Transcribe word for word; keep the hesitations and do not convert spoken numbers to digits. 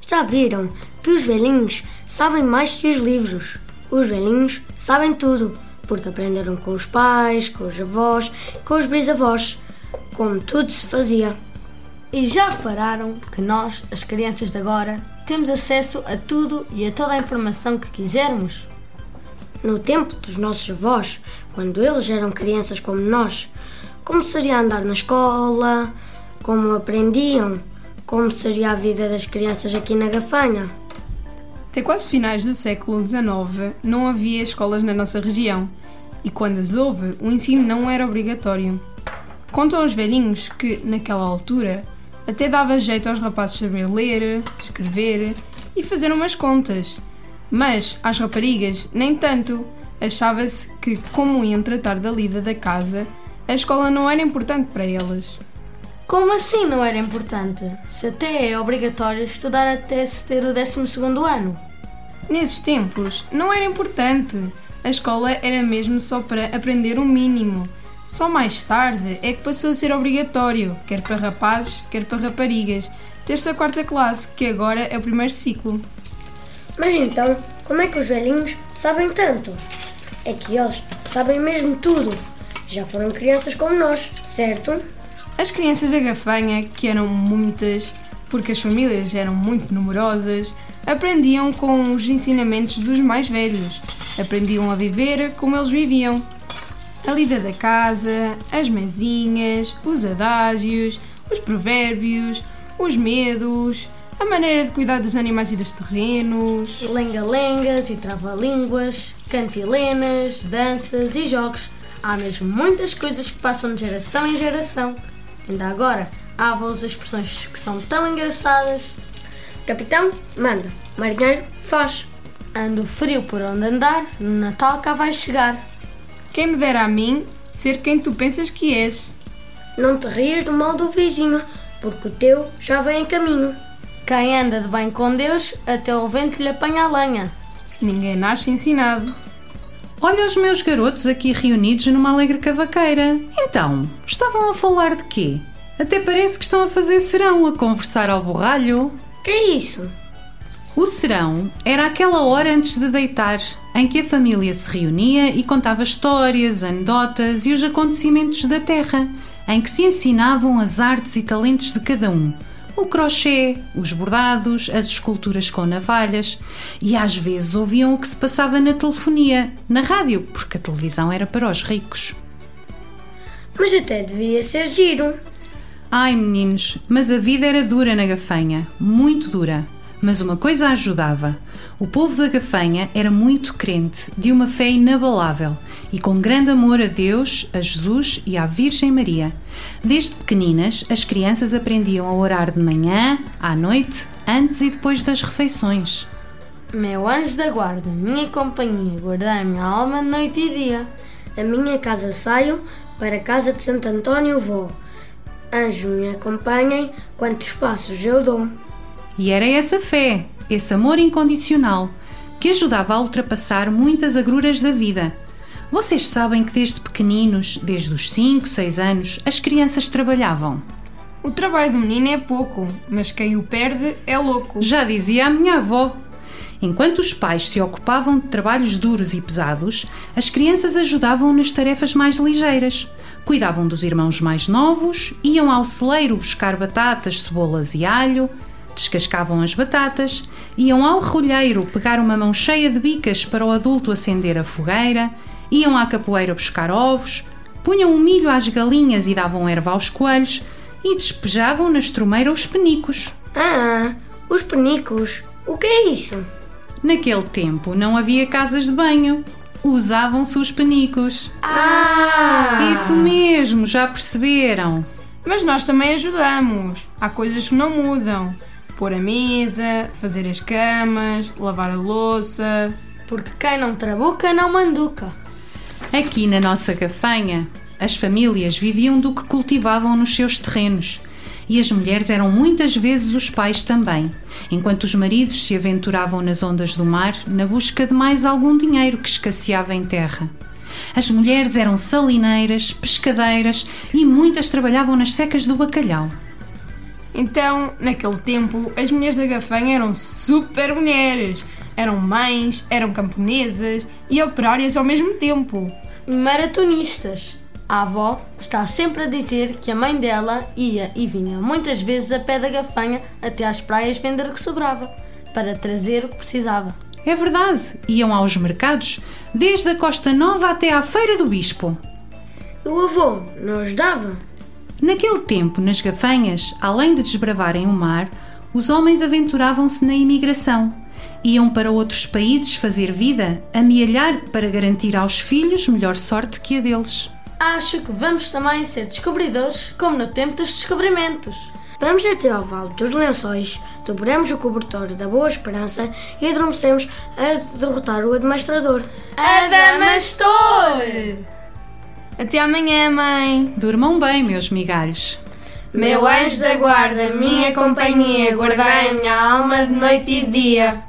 Já viram que os velhinhos sabem mais que os livros? Os velhinhos sabem tudo, porque aprenderam com os pais, com os avós, com os bisavós, como tudo se fazia. E já repararam que nós, as crianças de agora, temos acesso a tudo e a toda a informação que quisermos? No tempo dos nossos avós, quando eles eram crianças como nós, como seria andar na escola, como aprendiam, como seria a vida das crianças aqui na Gafanha? Até quase finais do século dezenove não havia escolas na nossa região e quando as houve, o ensino não era obrigatório. Contam os velhinhos que, naquela altura, até dava jeito aos rapazes saber ler, escrever e fazer umas contas. Mas às raparigas, nem tanto. Achava-se que, como iam tratar da lida da casa, a escola não era importante para elas. Como assim não era importante? Se até é obrigatório estudar até se ter o décimo segundo ano. Nesses tempos, não era importante. A escola era mesmo só para aprender o mínimo. Só mais tarde é que passou a ser obrigatório, quer para rapazes, quer para raparigas, terça a quarta classe, que agora é o primeiro ciclo. Mas então, como é que os velhinhos sabem tanto? É que eles sabem mesmo tudo. Já foram crianças como nós, certo? As crianças da Gafanha, que eram muitas, porque as famílias eram muito numerosas, aprendiam com os ensinamentos dos mais velhos. Aprendiam a viver como eles viviam. A lida da casa, as mesinhas, os adágios, os provérbios, os medos, a maneira de cuidar dos animais e dos terrenos, lenga-lengas e trava-línguas, cantilenas, danças e jogos. Há mesmo muitas coisas que passam de geração em geração. Ainda agora, há avós expressões que são tão engraçadas. Capitão, manda. Marinheiro, faz. Ando frio por onde andar, no Natal cá vai chegar. Quem me dera a mim ser quem tu pensas que és. Não te rias do mal do vizinho, porque o teu já vem em caminho. Quem anda de bem com Deus, até o vento lhe apanha a lenha. Ninguém nasce ensinado. Olha os meus garotos aqui reunidos numa alegre cavaqueira. Então, estavam a falar de quê? Até parece que estão a fazer serão, a conversar ao borralho. Que é isso? O serão era aquela hora antes de deitar, em que a família se reunia e contava histórias, anedotas e os acontecimentos da terra, em que se ensinavam as artes e talentos de cada um. O crochê, os bordados, as esculturas com navalhas e às vezes ouviam o que se passava na telefonia, na rádio, porque a televisão era para os ricos. Mas até devia ser giro. Ai meninos, mas a vida era dura na Gafanha, muito dura. Mas uma coisa ajudava. O povo da Gafanha era muito crente, de uma fé inabalável e com grande amor a Deus, a Jesus e à Virgem Maria. Desde pequeninas, as crianças aprendiam a orar de manhã, à noite, antes e depois das refeições. Meu anjo da guarda, minha companhia, guardar minha alma noite e dia. Da minha casa saio, para a casa de Santo António vou. Anjo me acompanhem, quantos passos eu dou. E era essa fé, esse amor incondicional, que ajudava a ultrapassar muitas agruras da vida. Vocês sabem que desde pequeninos, desde os cinco, seis anos, as crianças trabalhavam. O trabalho do menino é pouco, mas quem o perde é louco. Já dizia a minha avó. Enquanto os pais se ocupavam de trabalhos duros e pesados, as crianças ajudavam nas tarefas mais ligeiras. Cuidavam dos irmãos mais novos, iam ao celeiro buscar batatas, cebolas e alho, descascavam as batatas, iam ao rolheiro pegar uma mão cheia de bicas para o adulto acender a fogueira, iam à capoeira buscar ovos, punham o milho às galinhas e davam erva aos coelhos e despejavam na estrumeira os penicos. Ah, os penicos, o que é isso? Naquele tempo não havia casas de banho, usavam-se os penicos. Ah! Isso mesmo, já perceberam? Mas nós também ajudamos, há coisas que não mudam. Pôr a mesa, fazer as camas, lavar a louça. Porque quem não trabuca não manduca. Aqui na nossa Gafanha, as famílias viviam do que cultivavam nos seus terrenos e as mulheres eram muitas vezes os pais também, enquanto os maridos se aventuravam nas ondas do mar na busca de mais algum dinheiro que escasseava em terra. As mulheres eram salineiras, pescadeiras e muitas trabalhavam nas secas do bacalhau. Então, naquele tempo, as mulheres da Gafanha eram super mulheres. Eram mães, eram camponesas e operárias ao mesmo tempo. E maratonistas. A avó está sempre a dizer que a mãe dela ia e vinha muitas vezes a pé da Gafanha até às praias vender o que sobrava, para trazer o que precisava. É verdade, iam aos mercados, desde a Costa Nova até à Feira do Bispo. O avô não ajudava? Naquele tempo, nas Gafanhas, além de desbravarem o mar, os homens aventuravam-se na imigração. Iam para outros países fazer vida, amealhar para garantir aos filhos melhor sorte que a deles. Acho que vamos também ser descobridores, como no tempo dos descobrimentos. Vamos até ao Vale dos Lençóis, dobramos o cobertor da Boa Esperança e adormecemos a derrotar o administrador. Adamastor! Até amanhã, mãe! Durmam bem, meus migalhos. Meu anjo da guarda, minha companhia, guardai minha alma de noite e de dia.